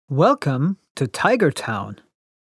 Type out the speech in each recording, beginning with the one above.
Welcome to Tiger Town.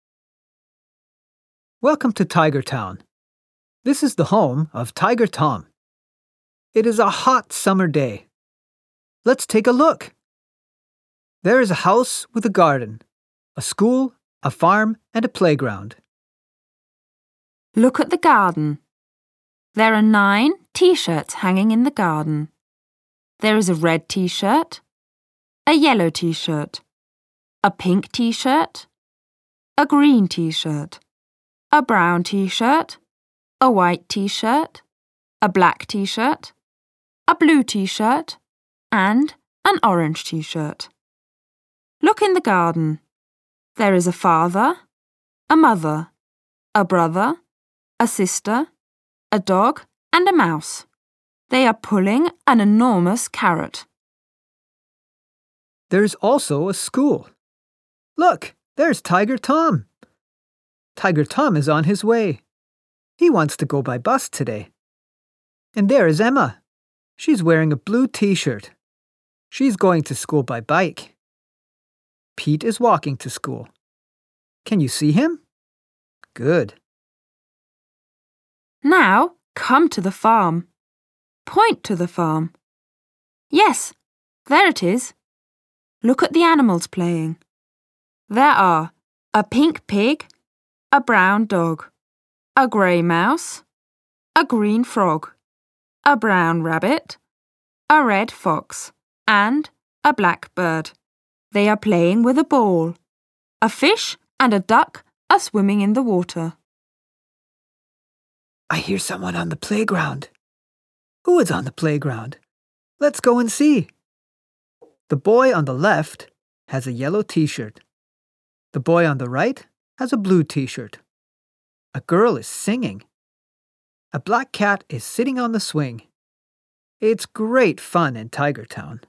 Welcome to Tiger Town. This is the home of Tiger Tom. It is a hot summer day. Let's take a look. There is a house with a garden, a school, a farm, and a playground. Look at the garden. There are 9 t-shirts hanging in the garden. There is a red t-shirt, a yellow t-shirt, a pink t-shirt, a green t-shirt, a brown t-shirt, a white t-shirt, a black t-shirt, a blue t-shirt, and an orange t-shirt. Look in the garden. There is a father, a mother, a brother, a sister, a dog, and a mouse. They are pulling an enormous carrot. There is also a school. Look, there's Tiger Tom. Tiger Tom is on his way. He wants to go by bus today. And there is Emma. She's wearing a blue t-shirt. She's going to school by bike. Pete is walking to school. Can you see him? Good. Now, come to the farm. Point to the farm. Yes, there it is. Look at the animals playing. There are a pink pig, a brown dog, a grey mouse, a green frog, a brown rabbit, a red fox, and a black bird. They are playing with a ball. A fish and a duck are swimming in the water. I hear someone on the playground. Who is on the playground? Let's go and see. The boy on the left has a yellow t-shirt. The boy on the right has a blue t-shirt. A girl is singing. A black cat is sitting on the swing. It's great fun in Tiger Town.